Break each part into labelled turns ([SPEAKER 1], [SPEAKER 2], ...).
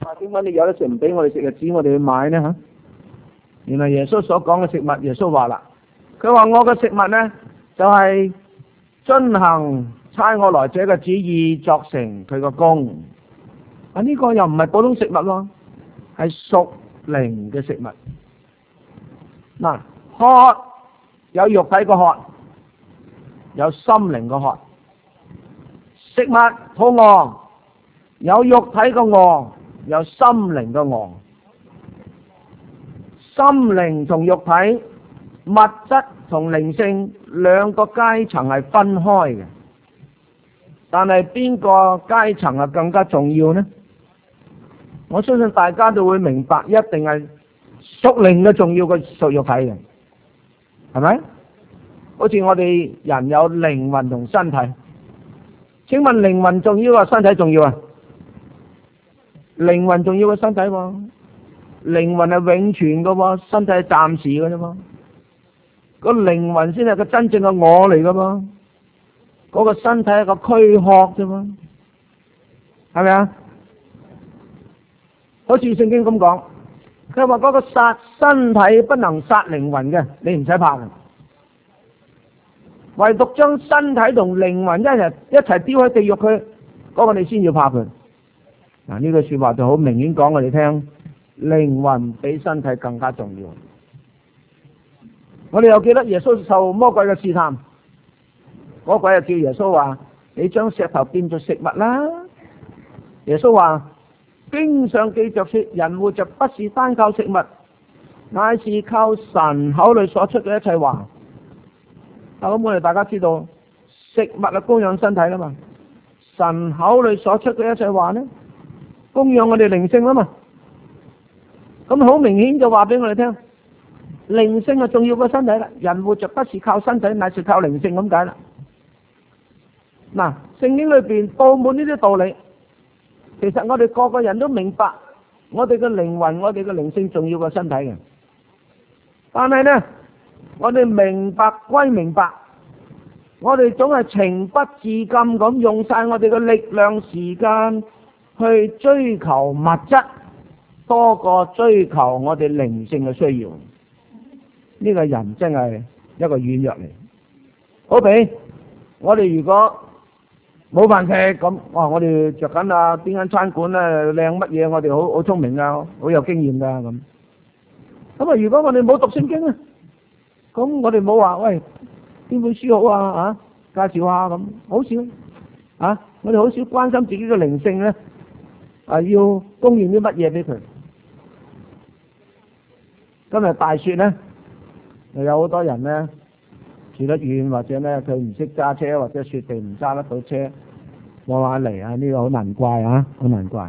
[SPEAKER 1] 點解你有得食唔俾我哋食，就指我哋去買呢？嚇？原來耶穌所講嘅食物，耶穌話啦，佢話我嘅食物呢，就係遵行差我來者嘅旨意，作成佢個功。啊，呢個又唔係普通食物咯，係屬靈嘅食物。嗱，渴有肉體個渴，有心靈個渴。食物肚餓，有肉體個餓，有心靈個餓。心靈同肉體、物質同靈性兩個階層係分開嘅，但係邊個階層係更加重要呢？我相信大家都會明白，一定係屬靈嘅重要過屬肉體嘅，係咪？好似我哋人有靈魂同身體，請問靈魂重要啊，身體重要啊？靈魂重要過身體喎，靈魂係永存嘅喎，身體係暫時嘅啫嘛。個靈魂先係個真正嘅我嚟噶嘛，嗰個身體係個軀殼啫嘛，係咪啊？好似聖經咁講，佢話嗰個殺身體不能殺靈魂嘅，你唔使怕嘅。唯獨將身體同靈魂一齊丟喺地獄佢，嗰個你先要怕佢。嗱，呢句說話就好明顯講我哋聽，靈魂比身體更加重要。我哋又記得耶穌受魔鬼嘅試探，魔鬼就叫耶穌話：你將石頭變做食物啦。耶穌話：經上記着說，人活着不是單靠食物，乃是靠神口裏所出嘅一切話。咁我哋大家知道，食物係供養身體啦嘛，神口裏所出嘅一切話呢，供養我哋靈性啦嘛。咁好明顯就話俾我哋聽，靈性係重要過身體啦。人活着不是靠身體，乃是靠靈性咁解啦。嗱，聖經裏邊佈滿呢啲道理，其實我哋個個人都明白，我哋嘅靈魂、我哋嘅靈性重要過身體嘅。但係呢，我哋明白歸明白，我哋總係情不自禁咁用晒我哋嘅力量、時間去追求物質，多過追求我哋靈性嘅需要。呢個人真係一個軟弱嚟。好比我哋如果冇飯食咁，我哋着緊啊邊間餐館咧靚乜嘢，我哋好聰明啊，好有經驗噶咁。咁啊，如果我哋冇讀聖經啊，咁我哋冇話喂邊本書好啊介紹下咁，好少啊，我哋好少關心自己嘅靈性咧，要供應啲乜嘢俾佢。今日大雪咧，又有好多人咧住得遠，或者咧佢唔識揸車，或者雪地唔揸得到車，往下嚟啊！呢個好難怪啊，好難怪。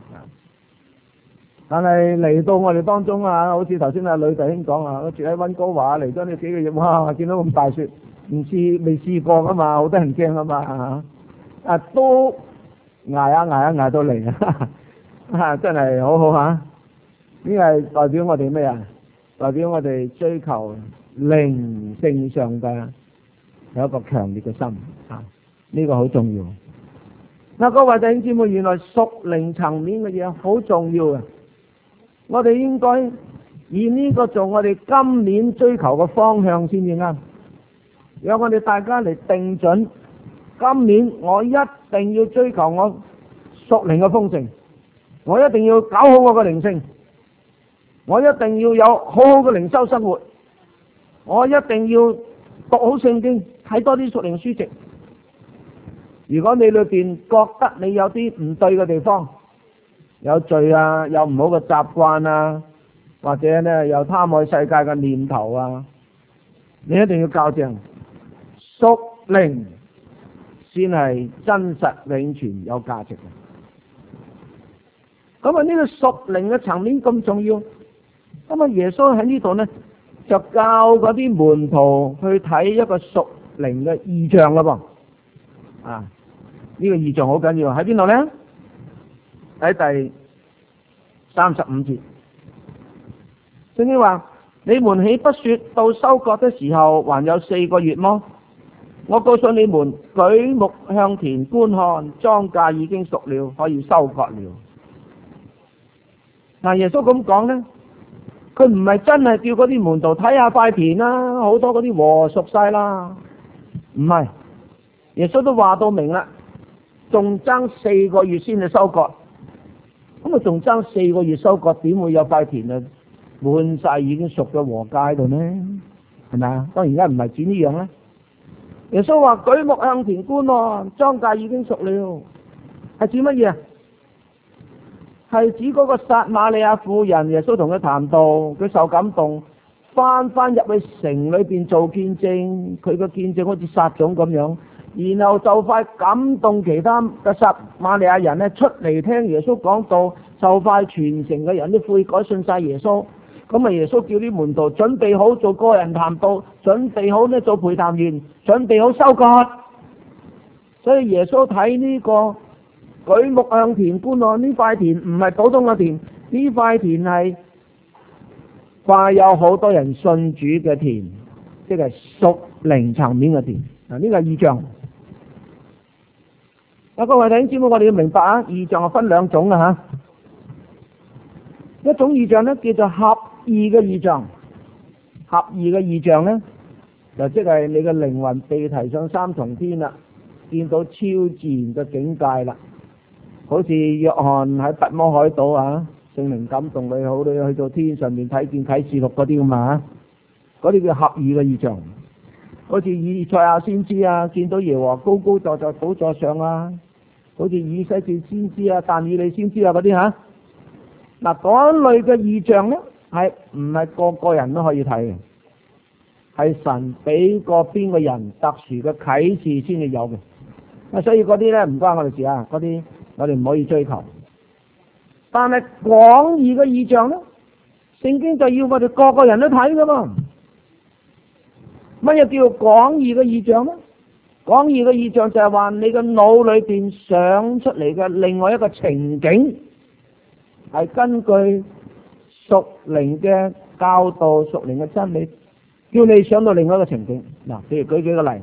[SPEAKER 1] 但係嚟到我哋當中啊，好似頭先阿呂弟兄講啊，住喺溫哥華嚟咗呢幾個月，哇！見到咁大雪，未試過噶嘛，好多人驚啊嘛，都捱到嚟啊！真係好好嚇。呢個係代表我哋咩啊？代表我哋追求靈性上嘅有一個強烈嘅心啊！呢個好重要。嗱，各位弟兄姊妹，原來屬靈層面嘅嘢好重要啊！我哋應該以呢個做我哋今年追求嘅方向先至啱。讓我哋大家嚟定準，今年我一定要追求我屬靈嘅豐盛，我一定要搞好我嘅靈性，我一定要有好好嘅靈修生活，我一定要讀好聖經，睇多啲屬靈書籍。如果你裏邊覺得你有啲唔對嘅地方，有罪啊，有唔好嘅習慣啊，或者咧有貪愛世界嘅念頭啊，你一定要校正。屬靈先係真實永存有價值嘅。咁啊，呢個屬靈嘅層面咁重要，咁啊耶穌喺呢度呢，就教嗰啲門徒去睇一個屬靈嘅異象啦噃。啊，呢個異象好緊要，喺邊度呢？喺第35節，聖經話：你們豈不說到收割的時候還有4個月麼？我告訴你們，舉目向田觀看，莊稼已經熟了，可以收割了。 嗱，耶穌咁講咧，佢唔係真係叫嗰啲門徒睇下塊田啦，好多嗰啲禾熟晒啦，唔係。耶穌都話到明啦，仲爭4個月先至收割，咁啊仲爭4個月收割，點會有塊田啊滿晒已經熟嘅禾稭喺度呢？係咪啊？當然而家唔係指呢樣啦。耶穌話舉目向田觀咯，莊稼已經熟了，係指乜嘢啊？係指嗰個撒瑪利亞婦人，耶穌同佢談道，佢受感動，翻入去城裏邊做見證，佢個見證好似撒種咁樣，然後就快感動其他嘅撒瑪利亞人咧出嚟聽耶穌講道，就快全城嘅人都悔改信晒耶穌。咁啊，耶穌叫啲門徒準備好做個人談道，準備好咧做陪談員，準備好收割。所以耶穌睇呢個舉目向田觀咯，呢塊田唔係普通嘅田，呢塊田係快有好多人信主嘅田，即係屬靈層面嘅田。嗱，呢個係異象。各位弟兄姊妹，我哋要明白啊，異象係分兩種啊吓。一種異象咧叫做合意嘅異象，合意嘅異象咧就即係你嘅靈魂被提上3重天啦，見到超自然嘅境界啦。好似約翰喺拔摩海島啊，聖靈感動你好，你去到天上面睇見啟示錄嗰啲咁啊，嗰啲叫合意嘅異象。好似以賽亞先知啊，見到耶和華高高坐在寶座上啊，好似以西結先知啊、但以理先知啊嗰啲吓。嗱，嗰類嘅異象咧，係唔係個個人都可以睇嘅？係神俾個邊個人特殊嘅啟示先至有嘅。啊，所以嗰啲咧唔關我哋事啊，嗰啲我哋唔可以追求。但係廣義嘅異象咧，聖經就要我哋個個人都睇噶嘛。乜嘢叫廣義嘅異象咧？廣義嘅異象就係話你嘅腦裏邊想出嚟嘅另外一個情景，係根據屬靈嘅教導、屬靈嘅真理，叫你想到另外一個情景。嗱，譬如舉幾個例，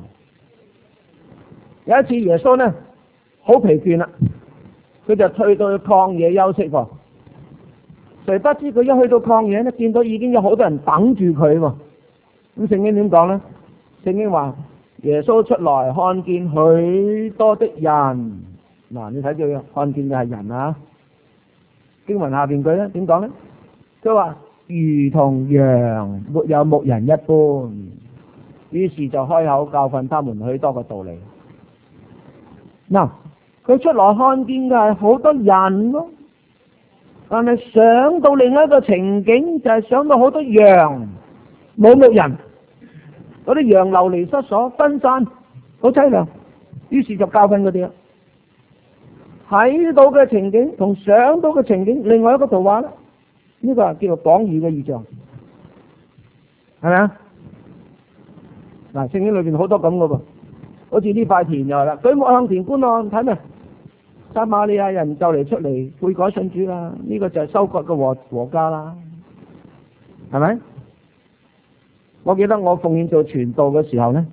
[SPEAKER 1] 有一次耶穌呢好疲倦啦，佢就退到去曠野休息喎。誰不知佢一去到曠野呢，見到已經有好多人等住佢喎。咁聖經點講呢？聖經話耶穌出來看見許多的人，嗱，你睇住看見嘅係人啊。經文下邊句咧點講咧？佢話如同羊沒有牧人一般，於是就開口教訓他們許多嘅道理。嗱，佢出來看見嘅係好多人咯，但係想到另一個情景，就係想到好多羊冇牧人，嗰啲羊流離失所，分散，好淒涼，於是就教訓嗰啲啦。睇到嘅情景同想到嘅情景，另外一個圖畫咧，呢個係叫做廣義嘅異象，係咪啊？嗱，聖經裏邊好多咁嘅噃，好似呢塊田就係啦，舉目向田觀咯，睇咩？撒瑪利亞人就嚟出嚟悔改信主啦，呢個就係收割嘅禾稼啦，係咪？我記得我奉獻做傳道嘅時候咧，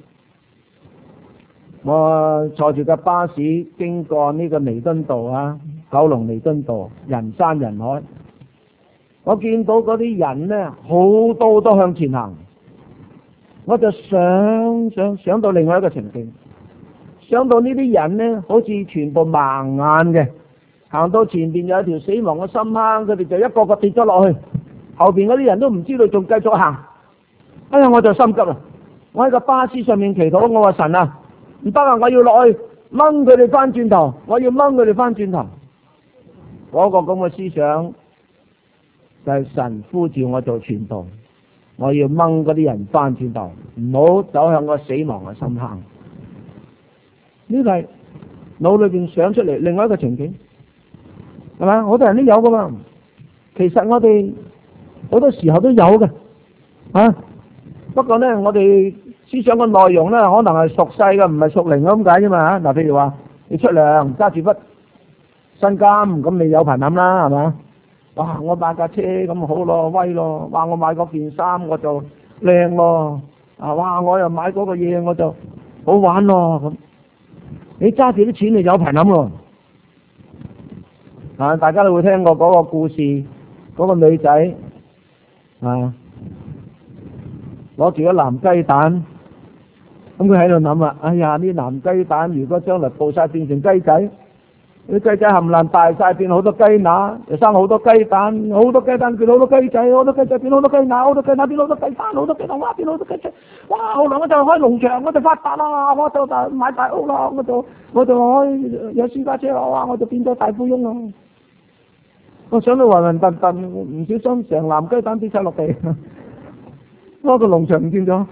[SPEAKER 1] 我坐住架巴士經過呢個彌敦道啊，九龍彌敦道，人山人海。我見到嗰啲人呢，好多都向前行，我就想到另外一個情景，想到呢啲人呢，好似全部盲眼嘅，行到前邊有一條死亡嘅深坑，佢哋就一個個跌咗落去，後邊嗰啲人都唔知道仲繼續行。哎呀，我就心急啦！我喺個巴士上面祈禱，我話神啊，唔得啊！我要落去掹佢哋翻轉頭，我要掹佢哋翻轉頭。嗰個咁嘅思想就係神呼召我做傳道，我要掹嗰啲人翻轉頭，唔好走向個死亡嘅深坑。呢個係腦裏邊想出嚟另外一個情景，係咪？好多人都有噶嘛。其實我哋好多時候都有嘅，啊！不過咧，我哋思想嘅內容咧，可能係屬世嘅，唔係屬靈咁解啫嘛。嗱，譬如話你出糧揸住筆薪金，咁你有排諗啦，係嘛？哇！我買架車咁好咯，威咯！哇！我買嗰件衫我就靚咯，啊！哇！我又買嗰個嘢我就好玩咯咁。你揸住啲錢，你有排諗咯。啊！大家都會聽過嗰個故事， 嗰個女仔啊，攞住一籃雞蛋，咁佢喺度諗啦，哎呀，呢籃雞蛋如果將來暴曬變成雞仔，啲雞仔冚唪唥大曬變好多雞乸，又生好多雞蛋，好多雞蛋變好多雞仔，好多雞仔變好多雞乸，好多雞乸變好多雞蛋，好多雞蛋哇變好多雞仔，哇！後來我就開農場，我就發達啦，我就買大屋啦，我就開有私家車啦，哇！我就變咗大富翁啦。我想到暈暈沌沌，唔小心成籃雞蛋跌晒落地，嗰個農場唔見咗。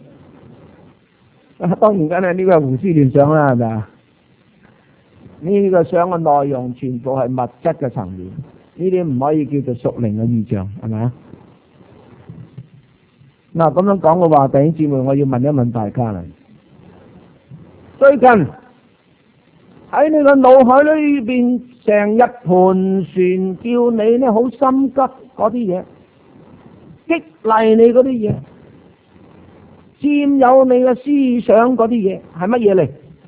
[SPEAKER 1] 當然梗係呢個係胡思亂想啦，係咪啊？呢個想嘅內容全部係物質嘅層面，呢啲唔可以叫做屬靈嘅異象，係咪啊？嗱，咁樣講嘅話，弟兄姊妹，我要問一問大家啦。最近喺你個腦海裏邊成日盤旋，叫你呢好心急嗰啲嘢，激勵你嗰啲嘢，佔有你嘅思想嗰啲嘢，係乜嘢嚟？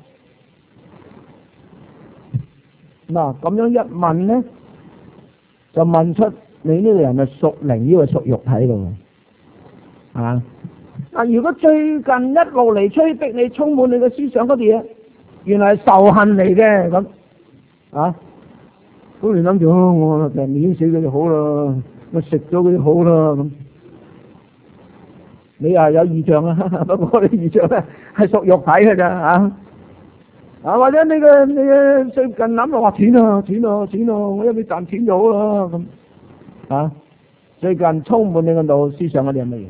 [SPEAKER 1] 嗱，咁樣一問呢，就問出你呢個人係屬靈，呢個屬肉體嘅。啊！如果最近一路嚟催逼你，充滿你嘅思想嗰啲嘢，原來係仇恨嚟嘅咁，啊！咁你諗住我就碾死佢就好啦，我食咗佢就好啦咁。你又有異象啊？不過你異象咧係屬肉體嘅咋啊？或者你嘅最近諗就話錢啊，我一味賺錢就好啦咁。啊！最近充滿你個腦思想嗰啲係乜嘢？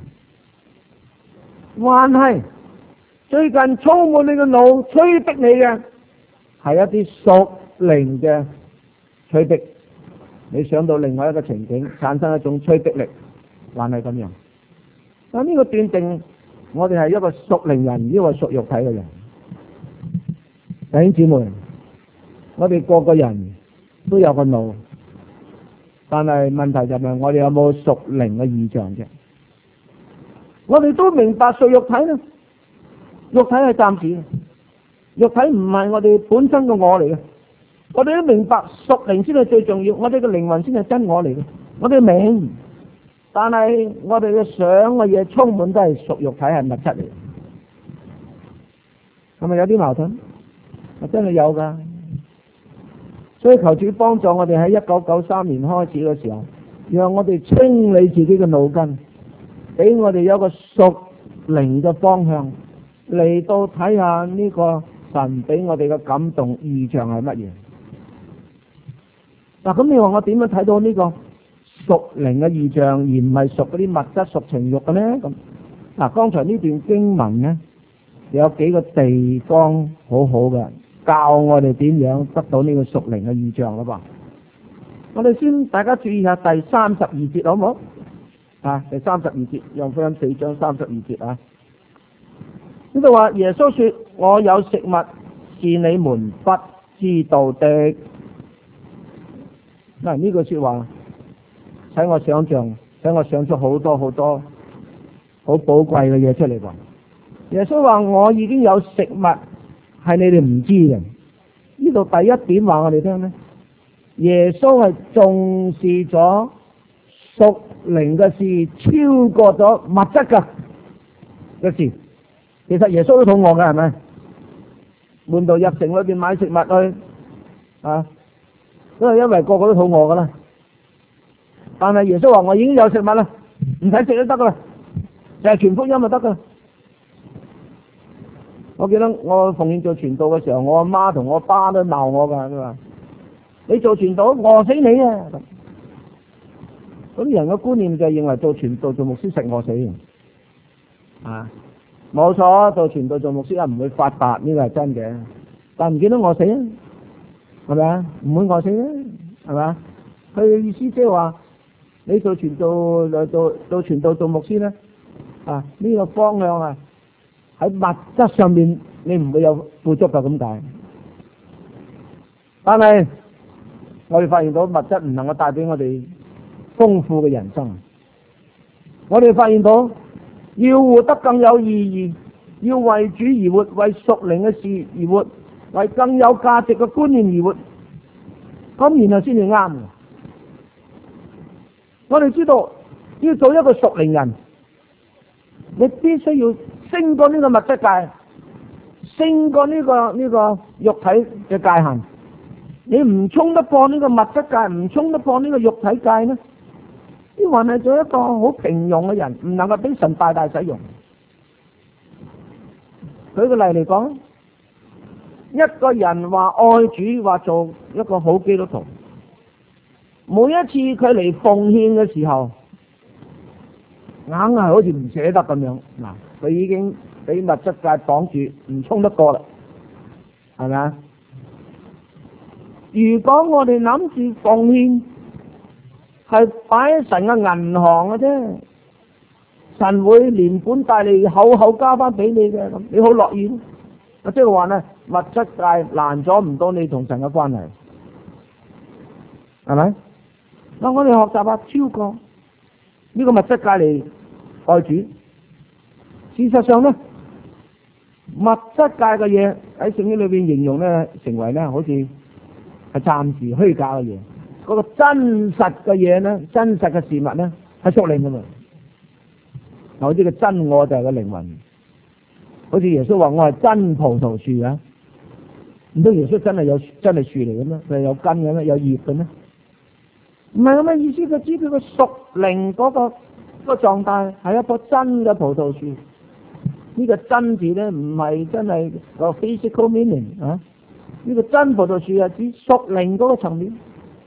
[SPEAKER 1] 還係最近充滿你個腦催逼你嘅係一啲屬靈嘅催逼，你想到另外一個情景，產生一種催逼力，還係咁樣。但呢個斷定我哋係一個屬靈人，呢個屬肉體嘅人。弟兄姊妹，我哋個個人都有個腦，但係問題就係我哋有冇屬靈嘅異象啫？我哋都明白屬肉體咧，肉體係暫時嘅，肉體唔係我哋本身嘅我嚟嘅。我哋都明白屬靈先係最重要，我哋嘅靈魂先係真我嚟嘅。我哋明，但係我哋嘅想嘅嘢充滿都係屬肉體，係物質嚟嘅，係咪有啲矛盾？真係有噶。所以求主幫助我哋喺1993年開始嘅時候，讓我哋清理自己嘅腦筋，俾我哋有個屬靈嘅方向嚟到睇下呢個神俾我哋嘅感動異象係乜嘢。嗱，咁你話我點樣睇到呢個屬靈嘅異象，而唔係屬嗰啲物質屬情慾嘅呢？咁嗱，剛才呢段經文呢，有幾個地方好好嘅，教我哋點樣得到呢個屬靈嘅異象啦噃。我哋先大家注意下第32節好唔好？第32節，約翰福音4章32節啊。呢度話耶穌說：我有食物是你們不知道的。嗱，呢句說話使我想出好多好多好寶貴嘅嘢出嚟喎。耶穌話我已經有食物係你哋唔知嘅。呢度第一點話我哋聽咧，耶穌係重視咗屬靈嘅事超過咗物質嘅事。其實耶穌都肚餓嘅，係咪？門徒入城裏邊買食物去都係因為個個都肚餓噶啦。但係耶穌話我已經有食物啦，唔使食都得噶啦，就係傳福音就得噶啦。我記得我奉獻做傳道嘅時候，我阿媽同我爸都鬧我噶，佢話你做傳道餓死你啊！嗰啲人嘅觀念就係認為做傳道做牧師食餓死冇錯，做傳道做牧師唔會發達，呢個係真嘅，但唔見得餓死啊，係咪啊？唔會餓死啊，係咪啊？佢嘅意思即係話你做傳道做傳道做牧師咧呢個方向喺物質上面你唔會有富足嘅咁解。但係我哋發現到物質唔能夠帶俾我哋豐富嘅人生。我哋發現到要活得更有意義，要為主而活，為屬靈嘅事而活，為更有價值嘅觀念而活，咁然後先至啱。 我哋知道要做一個屬靈人，你必須要升過呢個物質界，升過呢個肉體嘅界限。你唔衝得破呢個物質界，唔衝得破呢個肉體界呢，你還係做一個好平庸嘅人，唔能夠俾神大大使用。舉個例嚟講，一個人話愛主，話做一個好基督徒，每一次佢嚟奉獻嘅時候，硬係好似唔捨得咁樣。嗱，佢已經俾物質界綁住，唔衝得過啦，係咪啊？如果我哋諗住奉獻係擺喺神嘅銀行嘅啫，神會連本帶利厚厚交翻俾你嘅，咁你好樂意。即係話咧，物質界攔阻唔到你同神嘅關係，係咪？嗱，我哋學習下超過呢個物質界嚟愛主。事實上咧，物質界嘅嘢喺聖經裏邊形容咧，成為咧好似係暫時虛假嘅嘢。嗰個真實嘅嘢咧，真實嘅事物咧，係屬靈㗎嘛。好似個真我就係個靈魂，好似耶穌話我係真葡萄樹啊，唔通耶穌真係樹嚟嘅咩？佢係有根嘅咩？有葉嘅咩？唔係咁嘅意思，佢知佢個屬靈嗰個狀態係一棵真嘅葡萄樹。呢個真字咧唔係真係個 physical meaning 啊，呢個真葡萄樹係指屬靈嗰個層面，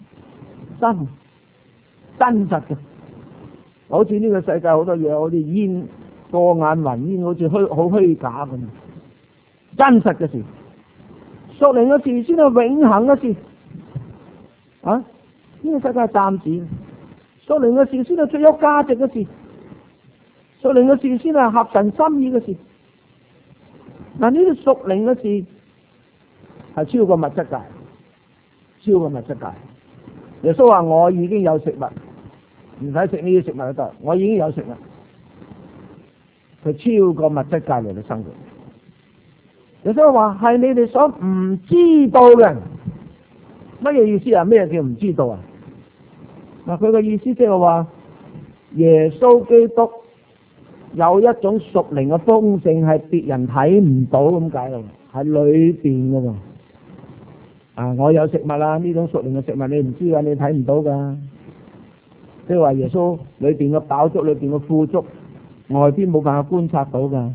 [SPEAKER 1] 真實嘅。好似呢個世界好多嘢，好似煙過眼雲煙，好似好虛假咁。真實嘅事，屬靈嘅事先係永恆嘅事。啊，呢個世界係暫時，屬靈嘅事先係最有價值嘅事，屬靈嘅事先係合神心意嘅事。嗱，呢啲屬靈嘅事係超過物質界，超過物質界。耶穌話：我已經有食物。唔使食呢啲食物都得，我已經有食物。佢超過物質界嚟嘅生活。耶穌話係你哋所唔知道嘅，乜嘢意思啊？咩叫唔知道啊？嗱，佢嘅意思即係話耶穌基督有一種屬靈嘅豐盛係別人睇唔到咁解咯，喺裏邊噶喎。啊，我有食物啦，呢種屬靈嘅食物你唔知噶，你睇唔到噶。即係話耶穌裏邊嘅飽足，裏邊嘅富足，外邊冇辦法觀察到噶。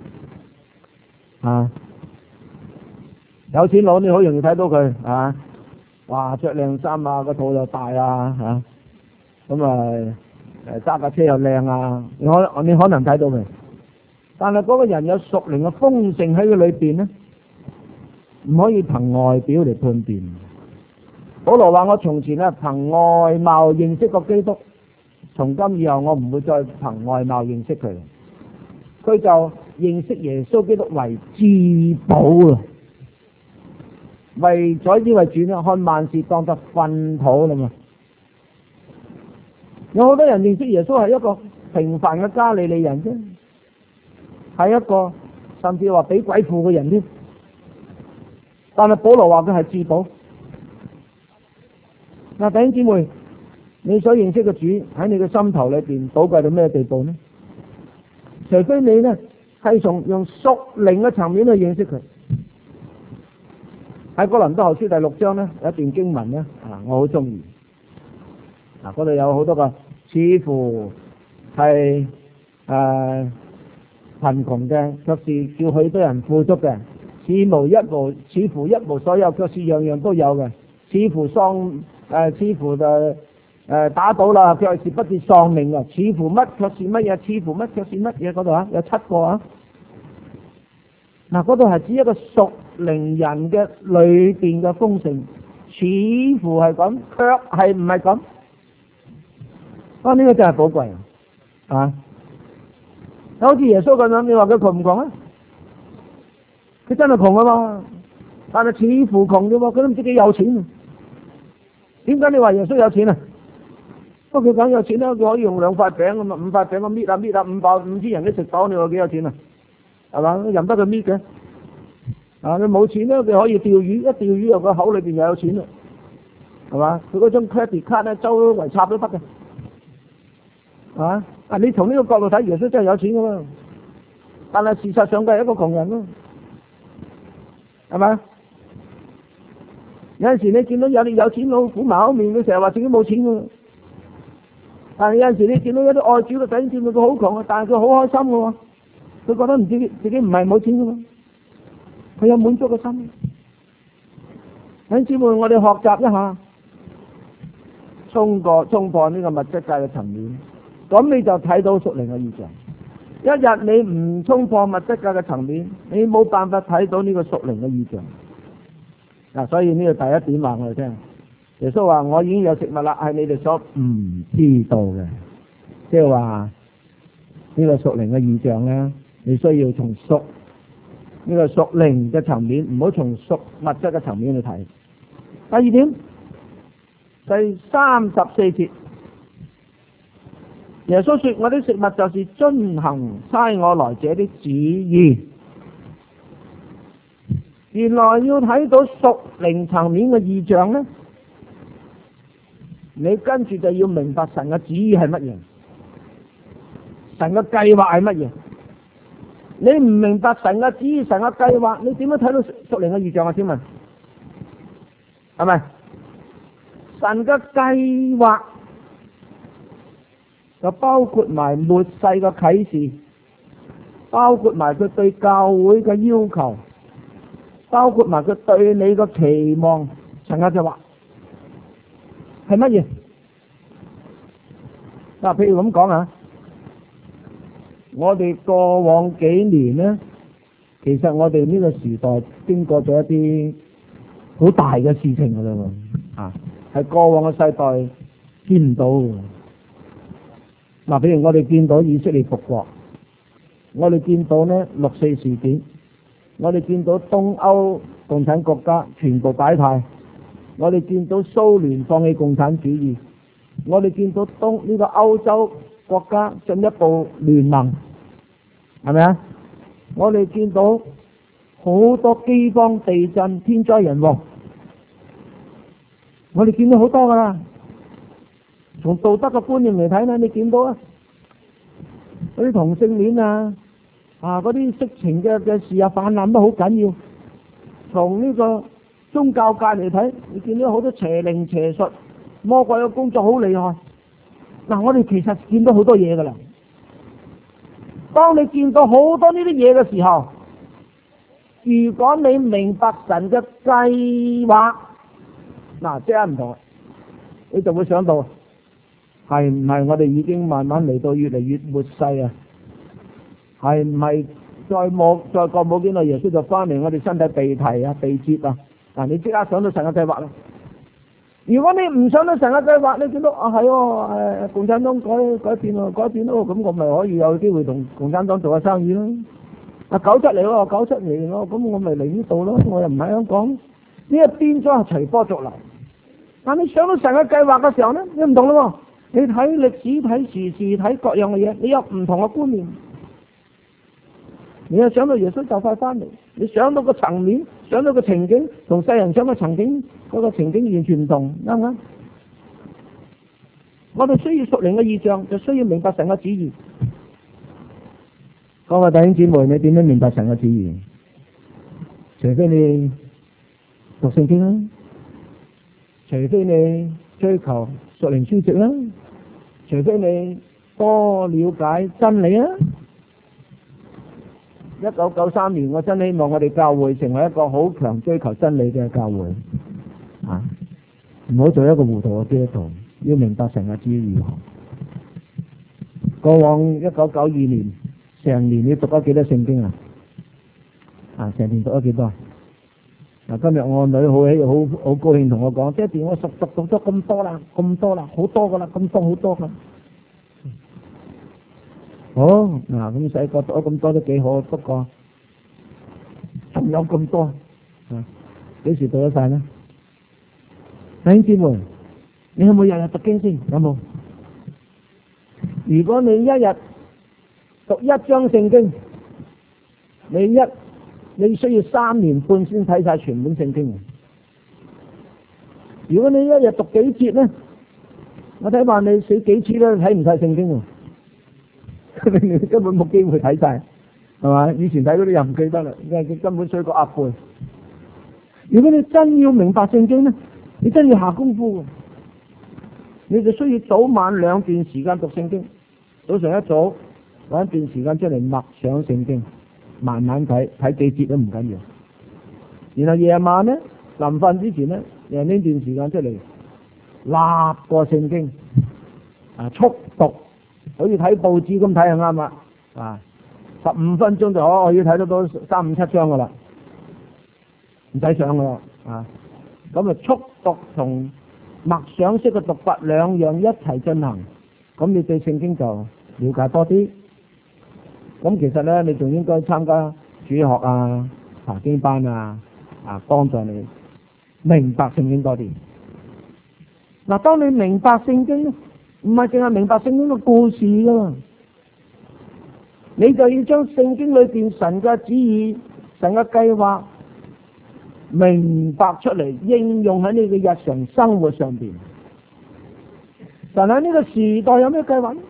[SPEAKER 1] 啊，有錢佬你好容易睇到佢啊，哇，着靚衫啊，個肚又大啊，吓，咁啊，揸架車又靚啊，你可能睇到佢。但係嗰個人有屬靈嘅豐盛喺佢裏邊咧，唔可以憑外表嚟判斷。保羅話：我從前咧憑外貌認識個基督，從今以後我唔會再憑外貌認識佢。佢就認識耶穌基督為至寶啊！為宰之為主咧，看萬事當作糞土啦嘛。有好多人認識耶穌係一個平凡嘅加利利人啫，係一個甚至話比鬼父嘅人添。但係保羅話佢係至寶。嗱，弟兄姊妹，你所認識嘅主喺你嘅心頭裏邊寶貴到咩地步呢？除非你呢係從用屬靈嘅層面去認識佢。喺哥林多後書第6章呢，有一段經文呢，我好中意。嗰度有好多個似乎係貧窮嘅，卻是叫許多人富足嘅；似乎一無所有，卻是樣樣都有嘅；似乎就打倒啦，卻是不至喪命嘅；似乎乜卻是乜嘢，似乎乜卻是乜嘢，嗰度有7個啊。嗱，嗰度係指一個屬靈人嘅裏邊嘅豐盛，似乎係咁，卻係唔係咁。呢個真係寶貴啊！好似耶穌咁樣，你話佢窮唔窮啊？佢真係窮啊嘛，但係似乎窮啫喎，佢都唔知幾有錢啊！點解你話耶穌有錢啊？不過佢梗有錢啦，佢可以用2塊餅咁啊，5塊餅咁搣下500-5千人都食飽，你話幾有錢啊？係嘛？任得佢搣嘅啊！佢冇錢咧，佢可以釣魚，一釣魚入個口裏邊又有錢啦，係嘛？佢嗰張 credit card 咧，周圍插都得嘅。 係嘛？你從呢個角度睇，耶穌真係有錢噶喎，但係事實上佢係一個窮人咯，係咪？有陣時你見到有啲有錢佬苦埋口面，佢成日話自己冇錢噶，但係有陣時你見到一啲愛主嘅弟兄姊妹，佢好窮啊，但係佢好開心噶喎，佢覺得唔知自己唔係冇錢噶嘛，佢有滿足嘅心。弟兄姊妹，我哋學習一下，衝破呢個物質界嘅層面，咁你就睇到屬靈嘅異象。一日你唔衝破物質界嘅層面，你冇辦法睇到呢個屬靈嘅異象。所以呢個第一點話我哋聽，耶穌話我已經有食物啦，係你哋所唔知道嘅，即係話呢個屬靈嘅異象咧，你需要從呢個屬靈嘅層面，唔好從屬物質嘅層面去睇。第二點，第34節，耶穌說我的食物就是遵行差我來者的旨意。原來要睇到屬靈層面嘅異象呢，你跟住就要明白神嘅旨意係乜嘢，神嘅計劃係乜嘢。你唔明白神嘅旨意、神嘅計劃，你點樣睇到屬靈嘅異象啊？請問係咪？神嘅計劃就包括埋末世嘅啟示，包括埋佢對教會嘅要求，包括埋佢對你嘅期望。神嘅計劃係乜嘢？譬如咁講啊，我哋過往幾年呢，其實我哋呢個時代經過咗一啲好大嘅事情噶啦喎，係過往嘅世代見唔到。譬如我哋見到以色列復國，我哋見到呢6·4事件，我哋見到東歐共產國家全部解體，我哋見到蘇聯放棄共產主義，我哋見到呢個歐洲國家進一步聯盟，係咪啊？我哋見到好多饑荒、地震、天災人禍，我哋見到好多噶啦。從道德嘅觀念嚟睇咧，你見到啊，嗰啲同性戀嗰啲色情嘅事泛濫得好緊要。從呢個宗教界嚟睇，你見到好多邪靈邪術、魔鬼嘅工作好厲害。我哋其實見到好多嘢噶啦。當你見到好多呢啲嘢嘅時候，如果你明白神嘅計劃，即刻唔同，你就會想到係唔係我哋已經慢慢嚟到越嚟越末世啊？係唔係再過冇幾耐耶穌就翻嚟，我哋身體被提被接啊？你即刻想到神嘅計劃啦。如果你唔想到神嘅計劃，你見到共產黨改變咯，咁我咪可以有機會同共產黨做下生意咯。97嚟咯，97年咯，咁我咪嚟呢度咯，我又唔喺香港。呢一邊咗係隨波逐流。但你想到神嘅計劃嘅時候呢，你唔同咯。你睇歷史、睇時事、睇各樣嘅嘢，你有唔同嘅觀念。你又想到耶穌就快翻嚟，你想到個層面，想到個情景，同世人想嘅情景嗰個情景完全唔同，啱唔啱？我哋需要屬靈嘅異象，就需要明白神嘅旨意。各位弟兄姊妹，你點樣明白神嘅旨意？除非你讀聖經啦，除非你追求屬靈書籍啦，除非你多了解真理啊。1993年，我真希望我哋教會成為一個好強追求真理嘅教會，唔好做一個糊塗嘅基督徒，要明白神嘅旨意。過往1992年成年你讀咗幾多聖經啊？成年讀咗幾多？今日我女好高興同我講，爹哋，我讀咗咁多啦，好多噶啦，咁多噶。咁細個讀咗咁多都幾好，不過仲有咁多，幾時讀得晒呢？弟兄姊妹，你有冇日日讀經先？有冇？如果你一日讀一章聖經，你需要3年半先睇晒全本聖經。如果你一日讀幾節呢？我睇怕你死幾次都睇唔晒聖經。 你根本冇機會睇晒，係嘛？以前睇嗰啲又唔記得啦，因為佢根本衰過鴨背。如果你真要明白聖經咧，你真要下功夫，你就需要早晚兩段時間讀聖經。早上一早揾一段時間出嚟默想聖經，慢慢睇，睇幾節都唔緊要。然後夜晚咧臨瞓之前咧，用呢段時間出嚟立個聖經，速讀，好似睇報紙咁睇就啱啦。15分鐘就可以睇得到3、5、7章噶啦，唔使上噶啦。咁速讀同默想式嘅讀法兩樣一齊進行，咁你對聖經就了解多啲。咁其實咧，你仲應該參加主學啊、查經班啊，幫助你明白聖經多啲。嗱，當你明白聖經咧，唔係淨係明白聖經嘅故事噶嘛，你就要將聖經裏邊神嘅旨意、神嘅計劃明白出嚟，應用喺你嘅日常生活上邊。神喺呢個時代有咩計劃呢？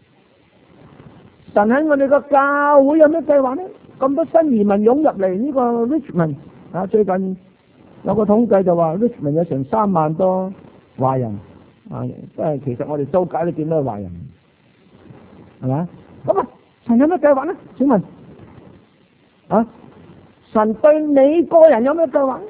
[SPEAKER 1] 神喺我哋個教會有咩計劃呢？咁多新移民湧入嚟呢個 Richmond 最近有個統計就話 Richmond 有成3萬多華人即係其實我哋周街都見到華人，係咪？咁神有咩計劃呢？請問神對你個人有咩計劃呢？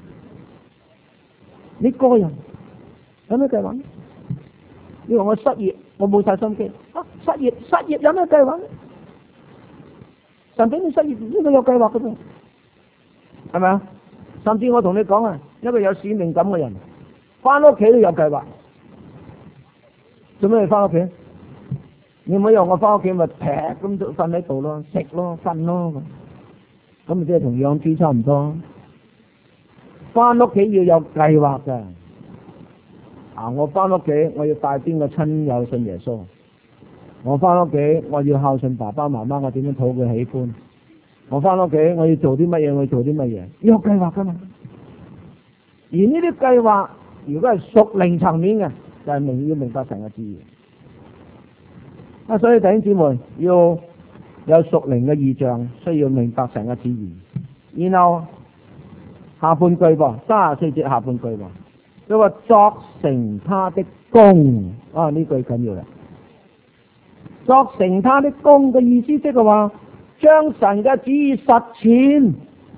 [SPEAKER 1] 你個人有咩計劃呢？你話我失業，我冇晒心機。失業有咩計劃呢？神俾你失業，呢個有計劃嘅噃，係咪啊？甚至我同你講一個有使命感嘅人，翻屋企都有計劃。做咩要翻屋企？你唔好由我翻屋企咪劈咁就瞓喺度咯，食咯，瞓咯，咁咪即係同養豬差唔多。翻屋企要有計劃嘅。我翻屋企我要帶邊個親友信耶穌。我翻屋企我要孝順爸爸媽媽，我點樣討佢喜歡？我翻屋企我要做啲乜嘢？我要做啲乜嘢？要有計劃噶嘛。而呢啲計劃如果係屬靈層面嘅，就係要明白神嘅旨意。所以弟兄姊妹要有屬靈嘅異象，需要明白神嘅旨意。然後下半句34節下半句佢話作成他的功，呢句緊要啦。作成他的功嘅意思即係話將神嘅旨意實踐。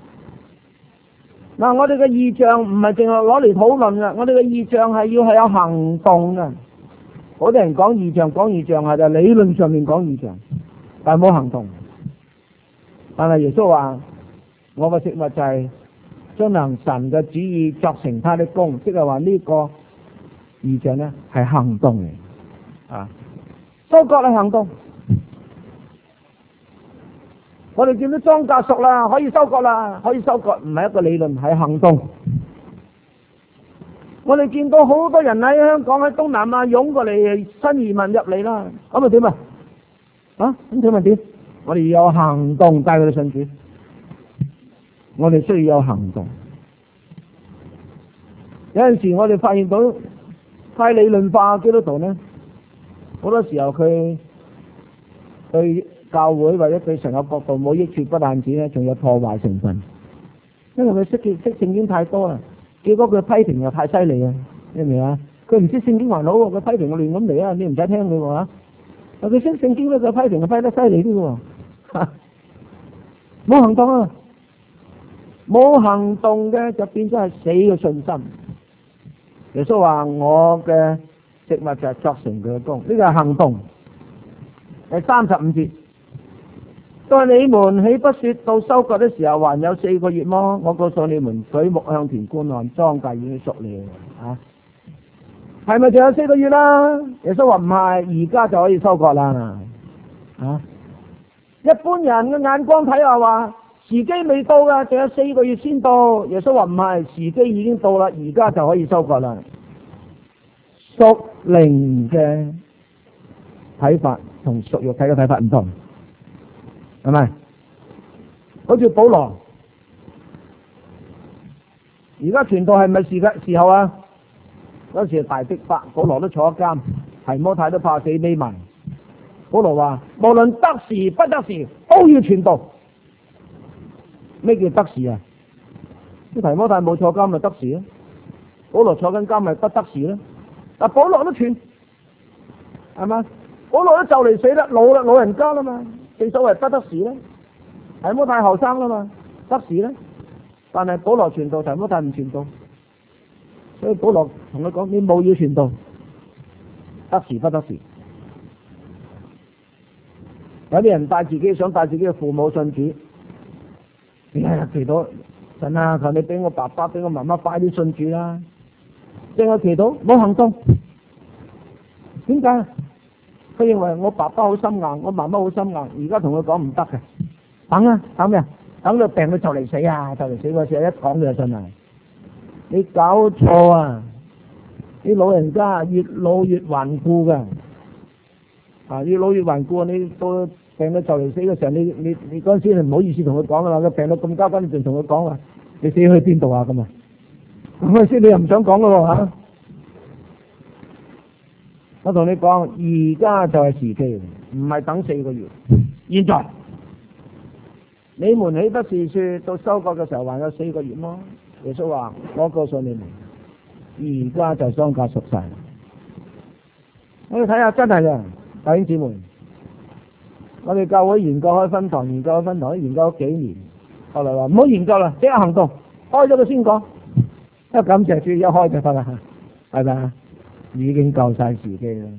[SPEAKER 1] 我哋嘅異象唔係淨係攞嚟討論嘅，我哋嘅異象係要係有行動嘅。好多人講異象係就理論上面講異象，但係冇行動。但係耶穌話我嘅食物就係遵行神嘅旨意，作成他的功，即係話呢個異象咧係行動嚟。收割係行動。我哋見到莊稼熟啦，可以收割啦，可以收割，唔係一個理論，係行動。我哋見到好多人喺香港喺東南亞湧過嚟，新移民入嚟啦，咁咪點啊？咁請問點？我哋要有行動帶佢哋信主。我哋需要有行動。有陣時我哋發現到太理論化基督徒呢，好多時候佢對教會或者對神嘅角度冇益處，不但止咧，仲有破壞成分。因為佢識聖經太多啦，結果佢批評又太犀利啊！你明唔明啊？佢唔識聖經還好，佢批評佢亂咁嚟啊！你唔使聽佢喎。但佢識聖經咧，佢批評佢批得犀利啲喎。冇行動啊！冇行動嘅就變咗係死嘅信心。耶穌話我嘅食物就係作成佢嘅功，呢個係行動。第35節，在你們豈不說到收割的時候還有4個月麼？我告訴你們，舉目向田觀看，莊稼已經熟了。係咪仲有4個月啦？耶穌話唔係，而家就可以收割啦。一般人嘅眼光睇下話時機未到噶，仲有4個月先到。耶穌話唔係，時機已經到啦，而家就可以收割啦。屬靈嘅睇法同屬肉體嘅睇法唔同，係咪？好似保羅，而家傳道係咪時候啊？嗰時係大逼迫，保羅都坐咗監，提摩太都怕死匿埋。 保羅話無論得時不得時都要傳道。咩叫得時啊？啲提摩太冇坐監咪得時咯，保羅坐緊監咪不得時咯。但保羅都傳，係嘛？保羅都就嚟死啦，老人家啦嘛，正所謂不得時咧。提摩太後生啦嘛，得時咧。但係保羅傳道，提摩太唔傳道，所以保羅同佢講：你冇要傳道，得時不得時。有啲人想帶自己嘅父母信主，祈禱神啊，求你俾我爸爸俾我媽媽快啲信主啦。淨係祈禱冇行動，點解？佢認為我爸爸好心硬，我媽媽好心硬，而家同佢講唔得嘅，等啊，等咩啊？等到病到就嚟死啊！就嚟死嗰時一講就信啊！你搞錯啊！啲老人家越老越頑固噶，越老越頑固。你到病到就嚟死嘅時候，你嗰陣時你唔好意思同佢講噶啦。佢病到咁交關，你仲同佢講話，你死去邊度啊？咁啊，咁咪先你又唔想講噶喎嚇？我同你講，而家就係時機，唔係等4個月，現在。你們豈不是說到收割嘅時候還有4個月麼？耶穌話：我告訴你們，而家就莊稼熟晒。我哋睇下真係嘅，弟兄姊妹，我哋教會研究開分堂，研究咗幾年，後來話唔好研究啦，即刻行動，開咗佢先講。一感謝主，一開就得啦，係咪啊？已經夠晒時機啦。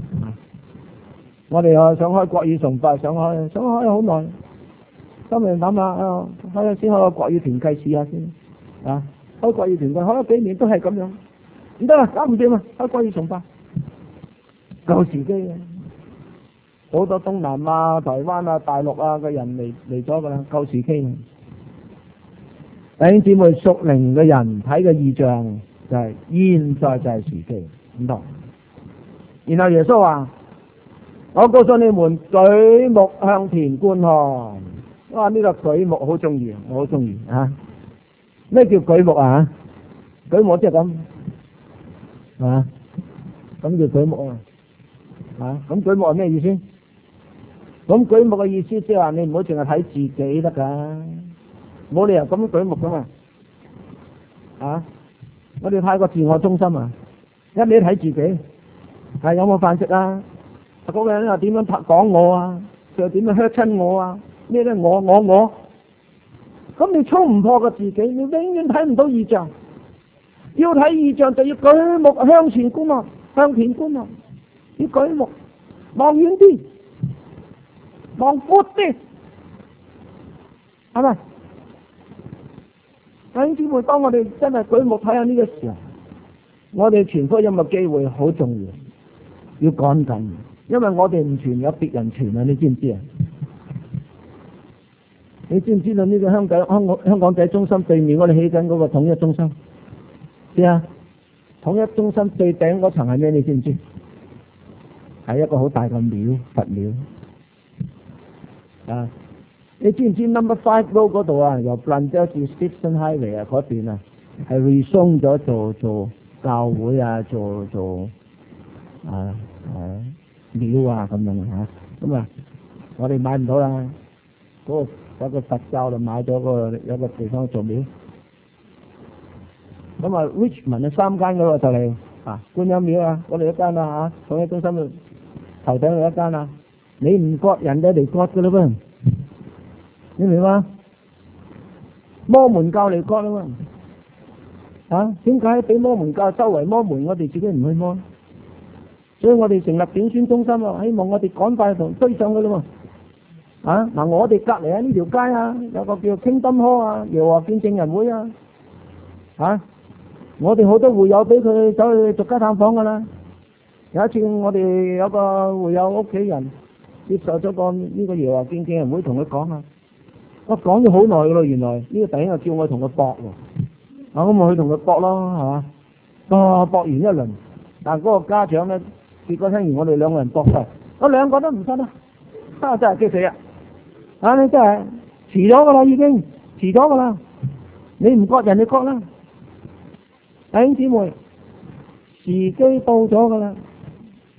[SPEAKER 1] 我哋又想開國語崇拜，想開好耐。今日諗下，先開個國語團契試下先，開國語團契開咗幾年都係咁樣，唔得啦，搞唔掂啊！開國語崇拜夠時機嘅，好多東南亞、台灣啊、大陸啊嘅人嚟咗噶啦，夠時機。弟兄姊妹，屬靈嘅人睇嘅異象就係現在就係時機，唔同。然後耶穌話：我告訴你們，舉目向田觀看。哇！呢個舉目好中意，我好中意啊！咩叫舉目啊？舉目即係咁，係嘛？咁叫舉目啊！咁舉目係咩意思？咁舉目嘅意思即係話你唔好淨係睇自己得噶，冇理由咁樣舉目噶嘛！我哋太過自我中心啊！一味睇自己，有冇飯食啊？嗰個人又點樣講我啊？佢又點樣 hurt 親我啊？咩咧？我，咁你衝唔破個自己，你永遠睇唔到異象。要睇異象就要舉目向前觀望，向前觀望，要舉目望遠啲，望闊啲，係咪？弟兄姊妹，當我哋真係舉目睇下呢個時候，我哋傳福音嘅機會好重要，要趕緊，因為我哋唔傳，有別人傳啊！你知唔知啊？你知唔知道呢個香港仔中心對面我哋起緊嗰個統一中心？知啊？統一中心最頂嗰層係咩？你知唔知？係一個好大嘅廟，佛廟。你知唔知 Number 5 Road 嗰度啊？由 Blundell 至 Stephen Highway 啊嗰段啊，係 rezone 咗做教會啊，做廟啊咁樣嚇。咁啊，我哋買唔到啦。嗰個有個佛教就買咗有個地方做廟。咁啊 Richmond 啊3間嗰個就嚟觀音廟啊，我哋一間啊嚇，統一中心嘅頭頂有一間啊。你唔割人哋嚟割㗎啦噃，你明嘛？摩門教嚟割啊嘛，點解俾摩門教周圍摩門，我哋自己唔去摩？所以我哋成立短宣中心啊，希望我哋趕快同追上去啦喎。嗱，我哋隔離喺呢條街啊，有個叫 Kingdom Hall 啊，耶和華見證人會啊，我哋好多會友俾佢走去逐家探訪噶啦。有一次我哋有個會友屋企人接受咗呢個耶和華見證人會，同佢講啊，我講咗好耐噶咯，原來呢個弟兄又叫我同佢搏喎，咁我去同佢搏咯，係嘛？搏完一輪，但嗰個家長咧，結果聽完我哋兩個人搏晒，我兩個都唔信啊，真係激死啊！你真係遲咗噶啦，已經遲咗噶啦，你唔割人哋割啦，弟兄姊妹，時機到咗噶啦，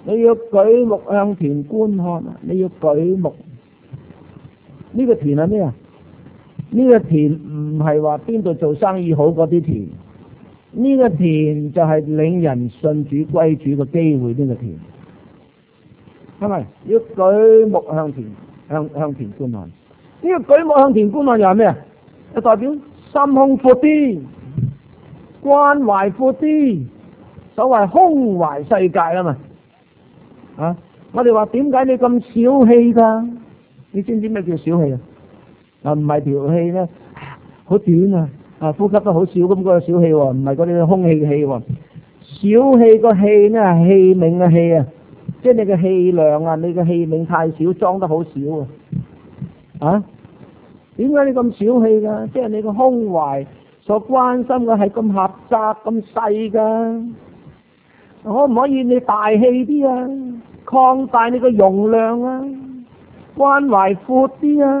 [SPEAKER 1] 你要舉目向田觀看啊！你要舉目，呢個田係咩啊？呢個田唔係話邊度做生意好嗰啲田，呢個田就係領人信主歸主嘅機會，呢個田係咪？要舉目向田，向田觀看。呢個舉目向田觀看又係咩啊？就代表心胸闊啲，關懷闊啲，所謂胸懷世界啊嘛。我哋話點解你咁小氣㗎？你知唔知咩叫小氣啊？唔係條氣咧，好短呼吸得好少咁嗰個小氣喎，唔係嗰啲空氣嘅氣喎。小氣個氣咧係器皿嘅氣啊，即係你嘅氣量啊，你嘅器皿太少，裝得好少啊！點解你咁小氣㗎？即係你個胸懷所關心嘅係咁狹窄咁細㗎，可唔可以你大氣啲啊？擴大你個容量啊，關懷闊啲啊！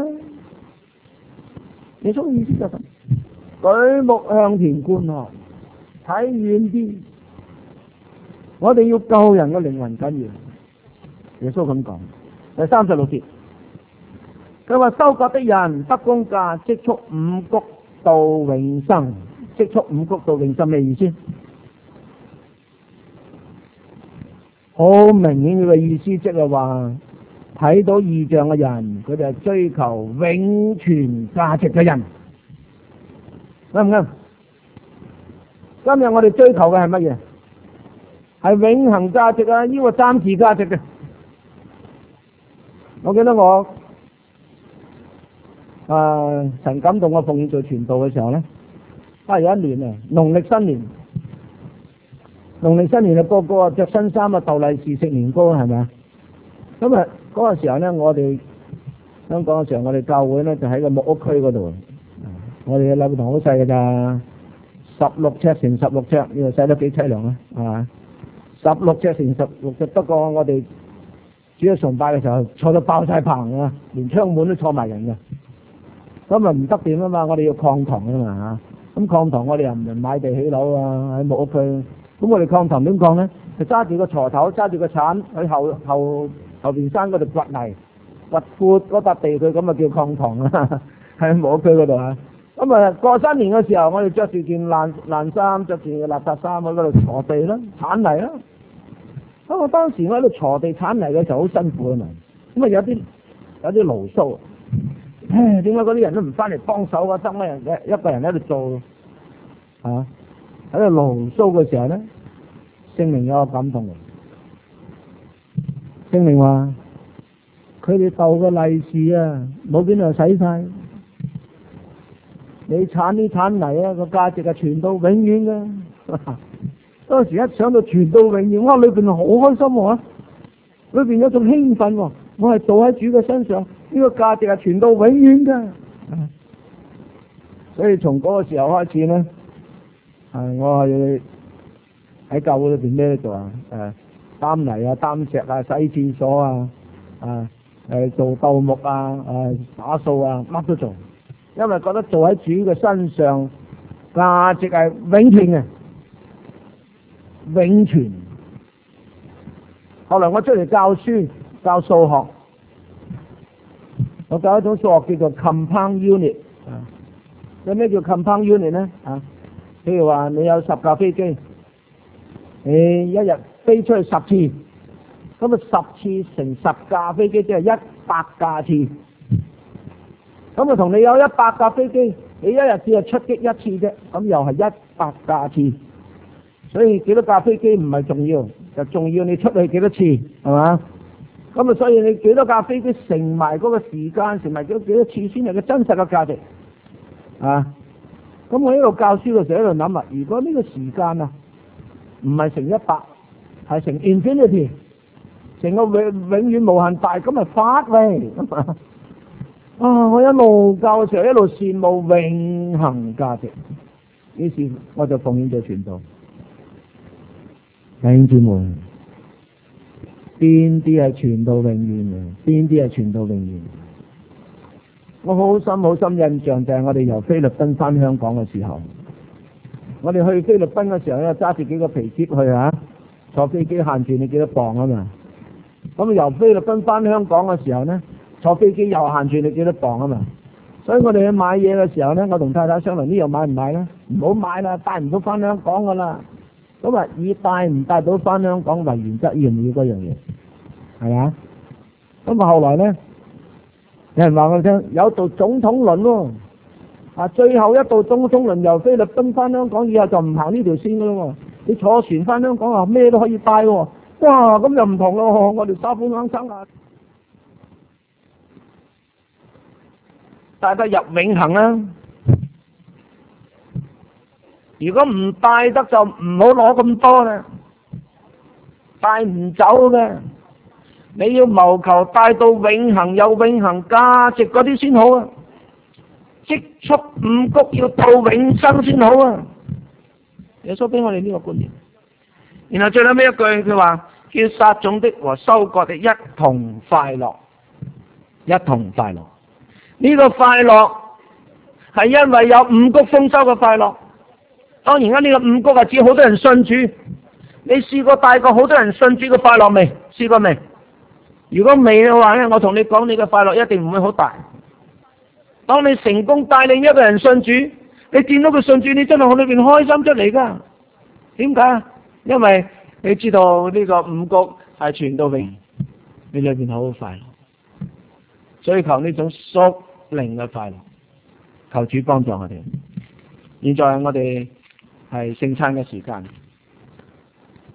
[SPEAKER 1] 耶穌意思就係咁，舉目向田觀看，睇遠啲。我哋要救人嘅靈魂緊要。耶穌咁講，第36節，佢話收割的人得工價，積蓄五穀到永生。積蓄五穀到永生咩意思？好明顯嘅意思，即係話睇到異象嘅人，佢哋係追求永存價值嘅人，啱唔啱？今日我哋追求嘅係乜嘢？係永恆價值啊，呢個暫時價值嘅。我記得我神感動我奉獻做傳道嘅時候咧，有一年農曆新年個個着新衫啊，鬥利是食年糕係咪啊？咁啊嗰個時候咧，我哋香港嘅時候，我哋教會咧就喺個木屋區嗰度。我哋嘅禮堂好細㗎咋，16尺乘16尺，呢個細得幾凄涼啊，係嘛？16尺乘16尺，不過我哋主日崇拜嘅時候坐到爆晒棚啊，連窗門都坐埋人嘅。咁啊唔得掂啊嘛，我哋要擴堂啊嘛嚇。咁擴堂我哋又唔能買地起樓啊，喺木屋區。咁我哋擴堂點講咧？就揸住個鋤頭，揸住個鏟去後邊山嗰度掘泥，掘闊嗰笪地，佢咁啊叫擴堂啊，喺木屋區嗰度啊。咁啊過新年嘅時候，我哋着住件爛衫，着住垃圾衫喺嗰度鋤地啦，鏟泥啦。咁我當時我喺度鋤地鏟泥嘅時候好辛苦啊嘛。咁啊有啲牢騷，點解嗰啲人都唔翻嚟幫手啊？得乜人嘅一個人喺度做喺度牢騷嘅時候咧，聖靈有個感動嘅。聖靈話：佢哋鬥個利是啊，冇邊度使晒。你鏟啲鏟泥啊，個價值係傳到永遠嘅。當時一想到傳到永遠，哇！裏邊好開心喎，裏邊有種興奮喎。我係做喺主嘅身上，呢個價值係傳到永遠嘅。所以從嗰個時候開始咧，我係喺教會裏邊咩做啊？擔泥啊、擔石啊、洗廁所啊、做鬥木啊、打掃啊，乜都做。因為覺得做喺主嘅身上，價值係永存嘅，永存。後來我出嚟教書，教數學，我教一種數學叫做 compound unit。有咩叫 compound unit 咧？譬如話你有10架飛機，你一日飛出去10次，咁啊10次乘10架飛機，即係100架次。咁啊同你有100架飛機，你一日只係出擊1次啫，咁又係100架次。所以幾多架飛機唔係重要，就重要你出去幾多次，係嘛？咁啊所以你幾多架飛機乘埋嗰個時間，乘埋幾多次先係個真實嘅價值。咁我喺度教書嘅時候喺度諗啊，如果呢個時間唔係乘100，係乘 infinity， 成個永遠無限大，咁咪發喂。我一路教嘅時候一路羨慕永恆價值，於是我就奉獻咗傳道。弟兄姊妹，邊啲係傳到永遠嘅？邊啲係傳到永遠？我好深印象就係我哋由菲律賓翻香港嘅時候，我哋去菲律賓嘅時候咧，揸住幾個皮篋去坐飛機限住你幾多磅啊嘛， 咁由菲律賓翻香港嘅時候呢，坐飛機又限住你幾多磅啊嘛。所以我哋去買嘢嘅時候呢，我同太太商量呢樣買唔買呢？唔好買啦，帶唔到翻香港噶啦。咁啊，以帶唔帶到翻香港為原則，要唔要嗰樣嘢？係嘛？咁啊，後來呢，有人話我聽有道總統輪喎，最後一道總統輪由菲律賓翻香港，以後就唔行呢條線噶咯。你坐船翻香港啊，咩都可以帶喎。哇，咁又唔同咯，我哋沙盤硬生啊！帶得入永恆啦。如果唔帶得就唔好攞咁多啦，帶唔走嘅。你要謀求帶到永恆有永恆價值嗰啲先好啊！積蓄五穀要到永生先好啊！耶穌俾我哋呢個觀念。然後最後尾一句佢話：叫撒種的和收割的一同快樂，一同快樂。呢個快樂係因為有五穀豐收嘅快樂。當然啦，呢個五穀係指好多人信主。你試過帶過好多人信主嘅快樂未？試過未？如果未嘅話呢，我同你講，你嘅快樂一定唔會好大。當你成功帶領一個人信主，你見到佢信主，你真係喺裏邊開心出嚟噶。點解？因為你知道呢個五穀係傳到永，你裏邊好快樂。追求呢種屬靈嘅快樂，求主幫助我哋。現在我哋係聖餐嘅時間。